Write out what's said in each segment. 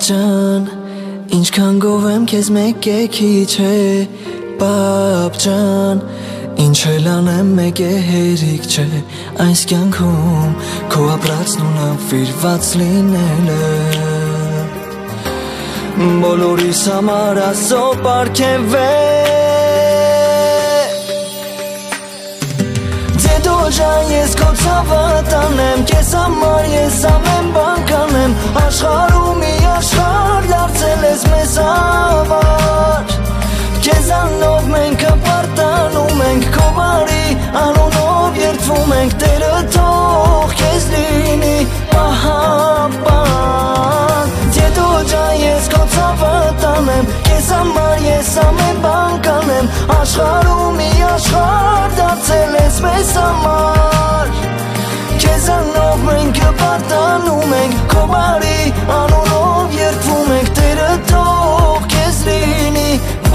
ջան, ինչքան գովեմ քեզ մեկ է քիչ է, պապ ջան, ինչ էլ անեմ մեկ է հերիք չէ, այս կյանքում քո ապրածն ու նվիրված լինելը, բոլորիս համար Աստծո պարգևե, Դեդո ջան, ես քո ցավը տանեմ, քեզ համար ես ամեն բան կանեմ, աշխարհում մի աշխարհ դարձել ես մեզ համար, քեզանով մենք հպարտանում ենք, քո բարի անունով երդվում ենք, Տերը թող քեզ լինի պահապան, Դեդո ջան, ես քո ցավը տանեմ, քեզ համար ես ամեն բան կանեմ, աշխարհում մի աշխարհ դարձել ես մեզ համար, քեզանով մենք հպարտանում ենք, քո բարի անունով երդվում ենք, Տերը թող քեզ լինի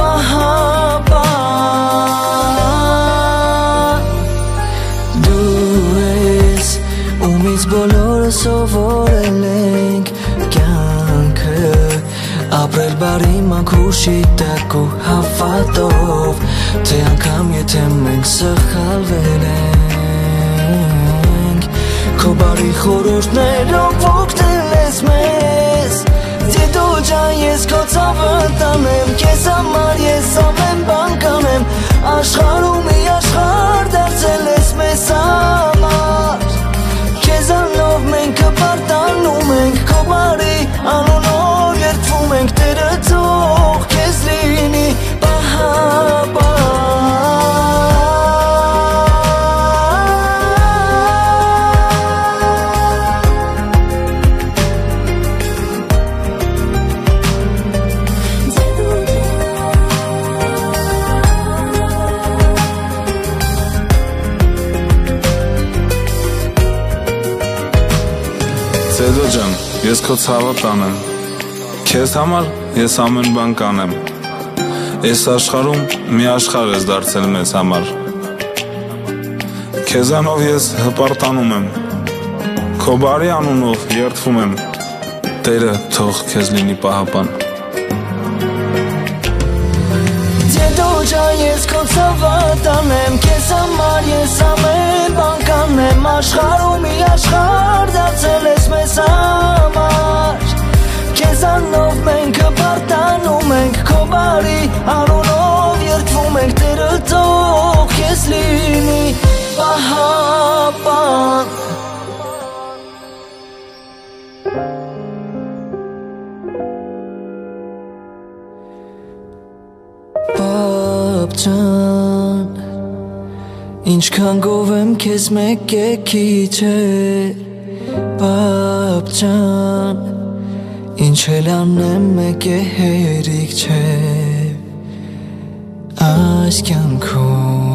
պահապան, դու ես ումից բոլորը սովորել ենք կյանքը, ապրել բարի մաքուշի տակ ու հավատով, թե անգամ եթե մենք սխալվել ենք, քո բարի խորհուրդներով օգնել ես մեզ, Դեդո ջան, ես քո ցավը տանեմ, քեզ համար ես ամեն բան կանեմ, աշխարհում մի աշխարհ դարձել ես մեզ համար, քեզանով մենք հպարտանում ենք, քո բարի անունով երդվում ենք, Տերը թող քեզ լինի պահապան, Դեդո ջան, ես քո ցավը տանեմ, քեզ համար ես ամեն բան կանեմ, այս աշխարհում մի աշխարհ ես դարձել մեզ համար, քեզանով ես հպարտանում եմ, քո բարի անունով երդվում եմ, Տերը թող քեզ լինի պահապան, Դեդո ջան, ես քո ցավը տանեմ, քեզ համար ես ամեն բան կանեմ, աշխարհում մի աշխարհ դարձել ես մեզ համար, քեզանով մենք հպարտանում ենք, քո բարի անունով երդվում ենք, Տերը թող քեզ լինի պահապան, պապ ջան, ինչքան գովեմ քեզ մեկ է քիչ է, պապ ջան, ինչ էլ անեմ մեկ է հերիք չէ, այս կյանքում